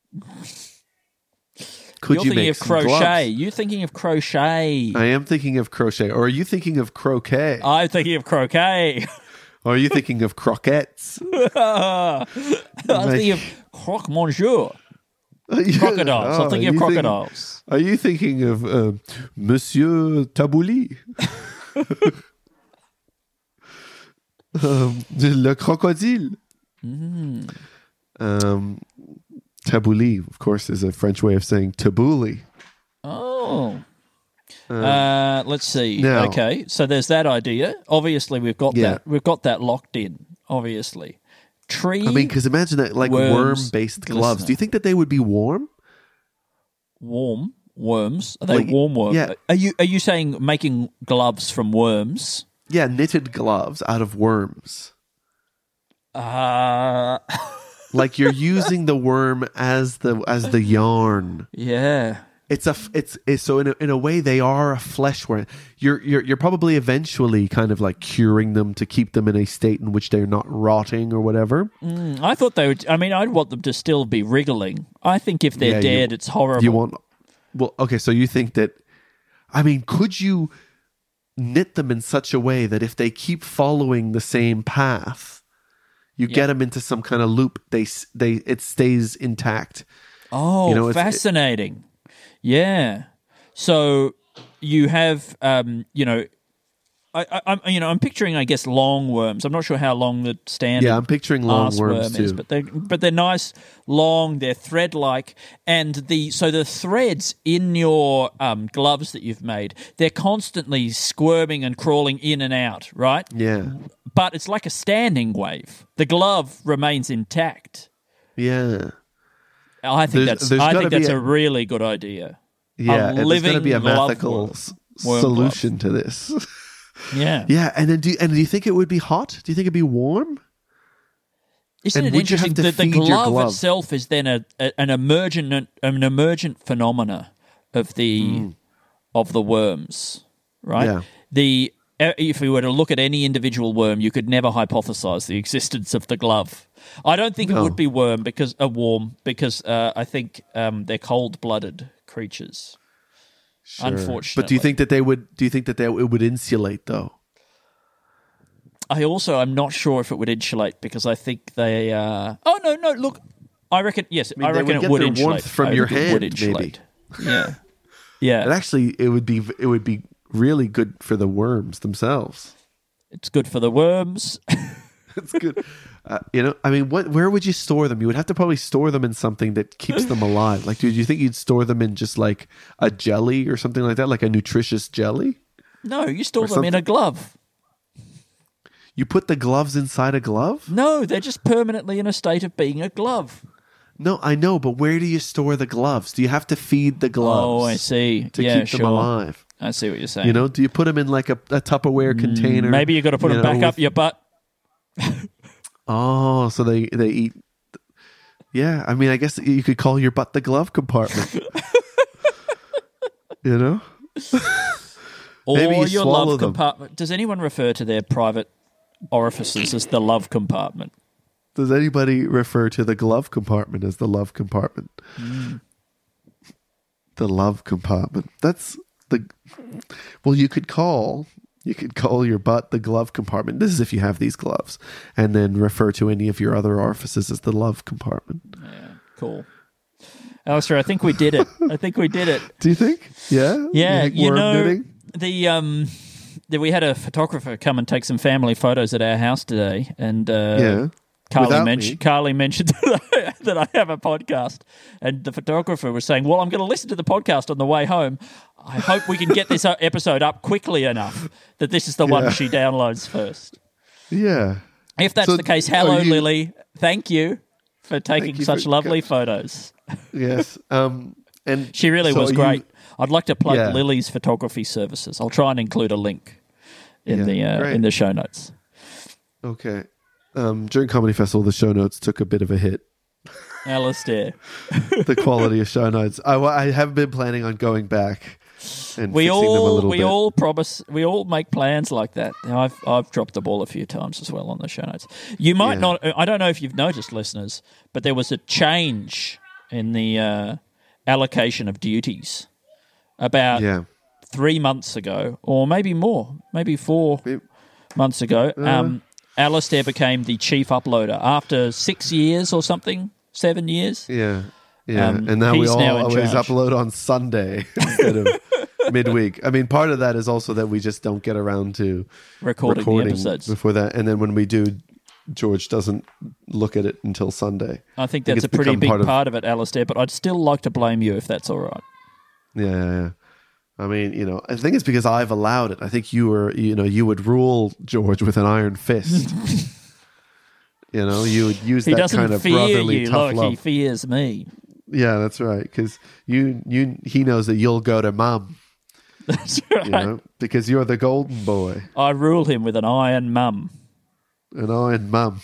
You're thinking of crochet. Gloves? You're thinking of crochet. I am thinking of crochet. Or are you thinking of croquet? I'm thinking of croquet. Or are you thinking of croquettes? I'm thinking of croque monsieur. Crocodiles. I'm thinking of crocodiles. Are you thinking of Monsieur Tabouli? Le crocodile. Tabouli, of course, is a French way of saying tabouli. Oh. Let's see. Now, okay, so there's that idea. Obviously, we've got that. We've got that locked in. Obviously, tree. I mean, because imagine that, like worm-based gloves. Do you think that they would be warm? Warm worms? Are they like, warm worms? Yeah. Are you saying making gloves from worms? Yeah, knitted gloves out of worms. Like you're using the worm as the yarn. Yeah. It's so in a way they are a flesh worm. You're probably eventually kind of like curing them to keep them in a state in which they're not rotting or whatever. I thought they would. I mean, I'd want them to still be wriggling. I think if they're dead, it's horrible. Okay, so you think that? I mean, could you knit them in such a way that if they keep following the same path, you get them into some kind of loop, it stays intact. Oh, fascinating. Yeah. So you have, I'm picturing, I guess, long worms. I'm not sure how long the standard. Yeah, I'm picturing long worms too. Is, but they're nice, long. They're thread-like, and the threads in your gloves that you've made, they're constantly squirming and crawling in and out, right? Yeah. But it's like a standing wave. The glove remains intact. Yeah. I think that's a really good idea. Yeah, and there's going to be a mathematical solution to this. Yeah, yeah, and then do you think it would be hot? Do you think it'd be warm? Isn't it interesting that the glove itself is then an emergent phenomena of the worms, right? Yeah. If we were to look at any individual worm, you could never hypothesize the existence of the glove. I don't think it would be warm because I think they're cold-blooded creatures. Sure. Unfortunately, but do you think that it would insulate though? I'm not sure if it would insulate because I think they. Oh no! Look, I reckon yes. I reckon it would insulate warmth from your hand. Maybe. Yeah, yeah. And actually, it would be really good for the worms themselves. It's good for the worms. It's good. I mean, where would you store them? You would have to probably store them in something that keeps them alive. Like, do you think you'd store them in just like a jelly or something like that, like a nutritious jelly? No, you store them in a glove. You put the gloves inside a glove? No, they're just permanently in a state of being a glove. No, I know, but where do you store the gloves? Do you have to feed the gloves? Oh, I see. To keep them alive. I see what you're saying. Do you put them in like a Tupperware container? Maybe you got to put them back up your butt. Oh, so they eat. Yeah, I mean, I guess you could call your butt the glove compartment. Or maybe your love compartment. Does anyone refer to their private orifices as the love compartment? Does anybody refer to the glove compartment as the love compartment? The love compartment. That's the. Well, you could call your butt the glove compartment. This is if you have these gloves, and then refer to any of your other orifices as the love compartment. Yeah, cool. Alistair, I think we did it. Do you think? Yeah. Yeah. knitting? we had a photographer come and take some family photos at our house today, and Carly mentioned that I have a podcast, and the photographer was saying, well, I'm going to listen to the podcast on the way home. I hope we can get this episode up quickly enough that this is the one she downloads first. Yeah. If that's the case, hello, Lily. Thank you for taking such lovely photos. Yes. And she really was great. I'd like to plug Lily's photography services. I'll try and include a link in the show notes. Okay. During Comedy Festival, the show notes took a bit of a hit. Alistair. The quality of show notes. I have been planning on going back and fixing them a little bit. We all make plans like that. Now, I've dropped the ball a few times as well on the show notes. You might not. I don't know if you've noticed, listeners, but there was a change in the allocation of duties about 3 months ago, or maybe more, maybe 4 months ago. Alistair became the chief uploader after 6 years or something, 7 years. Yeah. And now we always upload on Sunday instead of midweek. I mean, part of that is also that we just don't get around to recording the episodes before that. And then when we do, George doesn't look at it until Sunday. I think that's a pretty big part of it, Alistair, but I'd still like to blame you if that's all right. Yeah. I mean, I think it's because I've allowed it. I think you would rule George with an iron fist. You would use that kind of brotherly tough love. He fears me. Yeah, that's right. Because he knows that you'll go to mum. That's right. Because you're the golden boy. I rule him with an iron mum. An iron mum.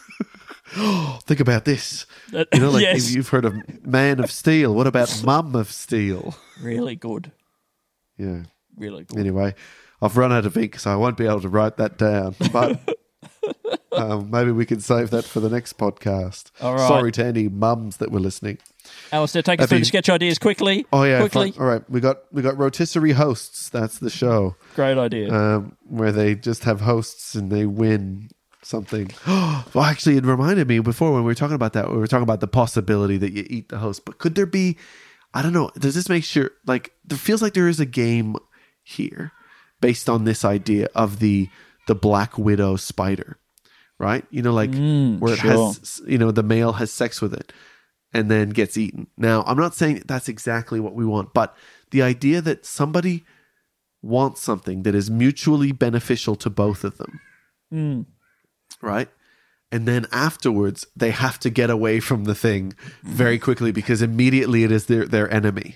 Think about this. You've heard of Man of Steel. What about Mum of Steel? Really good. Yeah. Really good. Anyway, I've run out of ink, so I won't be able to write that down. But maybe we can save that for the next podcast. All right. Sorry to any mums that were listening. Alistair, take us through the sketch ideas quickly. Oh, yeah. Quickly. All right. We got Rotisserie Hosts. That's the show. Great idea. Where they just have hosts and they win something. Well, actually, it reminded me before when we were talking about that, we were talking about the possibility that you eat the host. But could there be... I don't know. Does this make sure, there feels like there is a game here based on this idea of the Black Widow spider, right? Where it has, the male has sex with it and then gets eaten. Now, I'm not saying that's exactly what we want, but the idea that somebody wants something that is mutually beneficial to both of them, right? And then afterwards, they have to get away from the thing very quickly because immediately it is their enemy.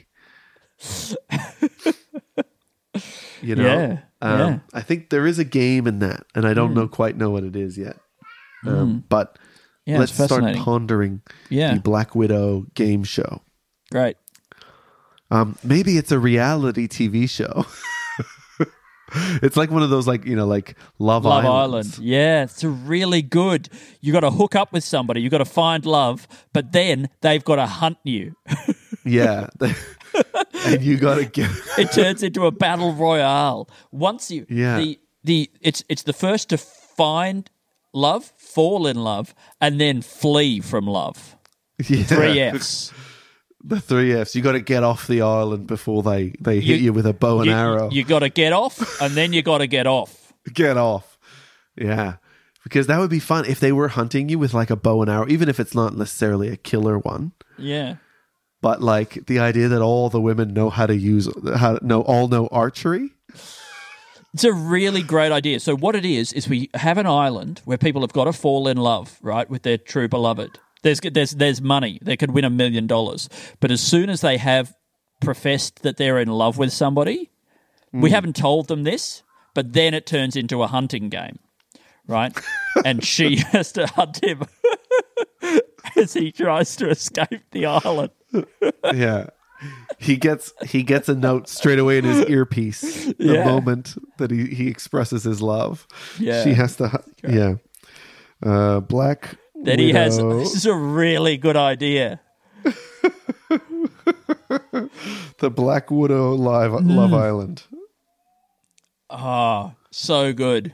Yeah. I think there is a game in that, and I don't quite know what it is yet. But let's start pondering the Black Widow game show. Great. Maybe it's a reality TV show. It's like one of those, Love Island. Yeah, it's really good. You got to hook up with somebody. You got to find love, but then they've got to hunt you. Yeah, and you got to get. It turns into a battle royale. Once you, it's the first to find love, fall in love, and then flee from love. Yeah. 3 Fs. The 3 Fs. You got to get off the island before they hit you with a bow and arrow. You got to get off, and then you got to get off. Get off. Yeah. Because that would be fun if they were hunting you with a bow and arrow, even if it's not necessarily a killer one. Yeah. But the idea that all the women know how to know archery. It's a really great idea. So what it is we have an island where people have got to fall in love, right, with their true beloved. There's money. They could win $1 million. But as soon as they have professed that they're in love with somebody, we haven't told them this, but then it turns into a hunting game, right? And she has to hunt him as he tries to escape the island. Yeah. He gets a note straight away in his earpiece the moment that he expresses his love. Yeah. She has to... Yeah. Black... That he has. This is a really good idea. The Black Widow Love Island. Oh, so good.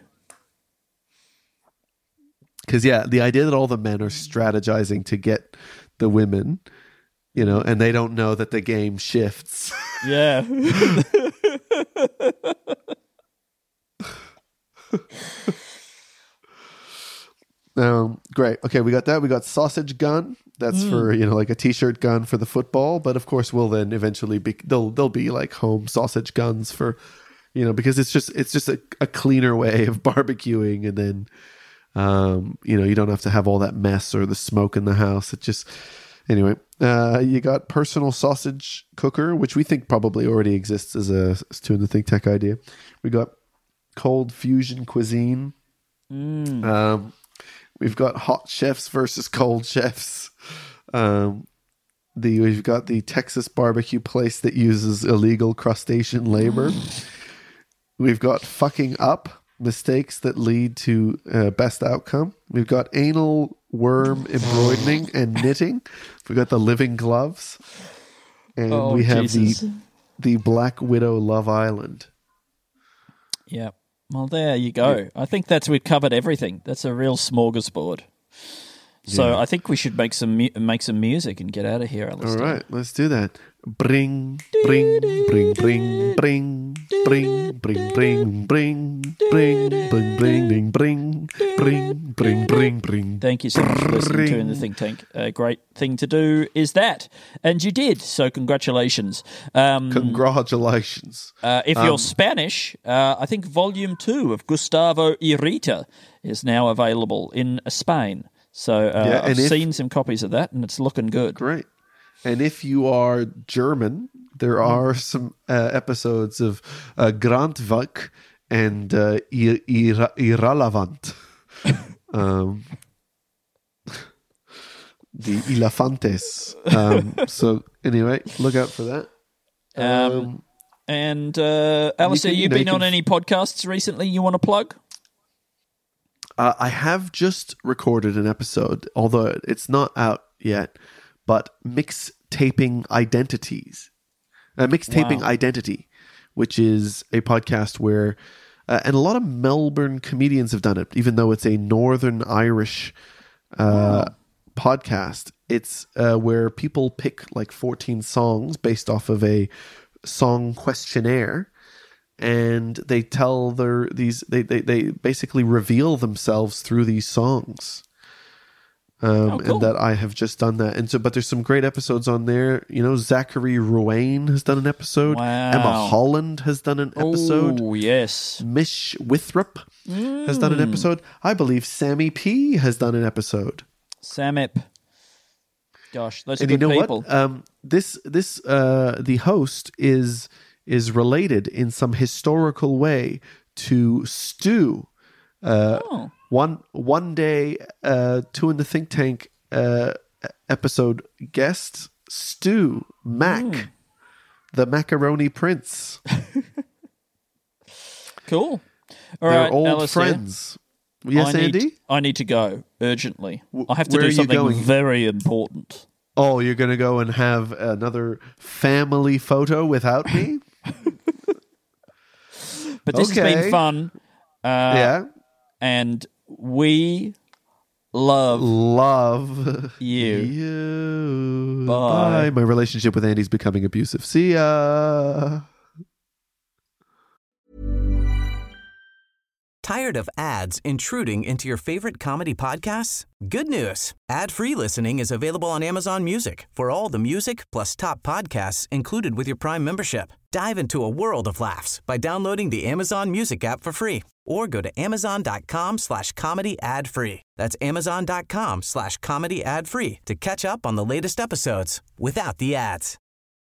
Because, the idea that all the men are strategizing to get the women, and they don't know that the game shifts. Yeah. Great. Okay, we got that. We got sausage gun. That's for, like a t-shirt gun for the football. But of course, we'll then eventually be, there'll be like home sausage guns for, because it's just a cleaner way of barbecuing. And then, you don't have to have all that mess or the smoke in the house. It just, anyway, you got personal sausage cooker, which we think probably already exists as a Two in the Think Tech idea. We got cold fusion cuisine. We've got hot chefs versus cold chefs. We've got the Texas barbecue place that uses illegal crustacean labor. We've got fucking up, mistakes that lead to best outcome. We've got anal worm embroidering and knitting. We've got the living gloves. And we have the Black Widow Love Island. Yeah. Well, there you go. Yeah. I think we've covered everything. That's a real smorgasbord. So I think we should make some music and get out of here, Alistair. All right, let's do that. Bring, bring, bring, bring, bring, bring, bring, bring, bring, bring, bring, bring, bring, bring, bring, bring, bring. Thank you so much for listening to In the Think Tank. A great thing to do is that, and you did. So congratulations. Congratulations. If you're Spanish, I think Volume 2 of Gustavo y Rita is now available in Spain. So I've seen some copies of that, and it's looking good. Great. And if you are German, there are some episodes of Grandvak and Irrelevant. The Elefantes. So anyway, look out for that. Alistair, you've been on any podcasts recently you want to plug? I have just recorded an episode, although it's not out yet, but Mixtaping Identities. Mixtaping Identity, which is a podcast where, and a lot of Melbourne comedians have done it, even though it's a Northern Irish podcast. It's where people pick like 14 songs based off of a song questionnaire. And they tell they basically reveal themselves through these songs. Cool. And that I have just done that. And so, but there's some great episodes on there. Zachary Ruane has done an episode. Wow. Emma Holland has done an episode. Oh, yes. Mish Withrop has done an episode. I believe Sammy P has done an episode. Samip. Gosh, those are good people. What? The host is related in some historical way to Stu. One day, Two in the Think Tank episode guest Stu Mac, the Macaroni Prince. Cool. All right, old Alistair, friends. Yes, Andy? I need to go urgently. I have to do something very important. Oh, you're going to go and have another family photo without me? But this has been fun. Yeah. And we love you. Bye. My relationship with Andy's becoming abusive. See ya. Tired of ads intruding into your favorite comedy podcasts? Good news. Ad-free listening is available on Amazon Music for all the music plus top podcasts included with your Prime membership. Dive into a world of laughs by downloading the Amazon Music app for free or go to amazon.com/comedy ad-free. That's amazon.com/comedy ad-free to catch up on the latest episodes without the ads.